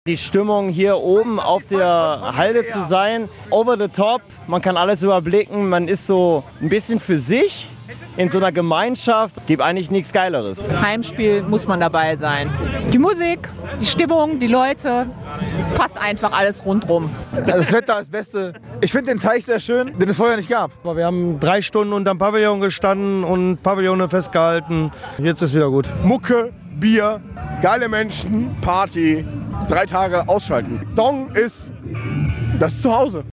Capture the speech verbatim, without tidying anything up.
Die Stimmung hier oben auf der Halde zu sein, over the top, man kann alles überblicken, man ist so ein bisschen für sich in so einer Gemeinschaft, gibt eigentlich nichts Geileres. Heimspiel muss man dabei sein. Die Musik, die Stimmung, die Leute, passt einfach alles rundrum. Das Wetter ist das Beste. Ich finde den Teich sehr schön, den es vorher nicht gab. Wir haben drei Stunden unterm Pavillon gestanden und Pavillone festgehalten. Jetzt ist wieder gut. Mucke, Bier, geile Menschen, Party, drei Tage ausschalten. Dong ist das Zuhause.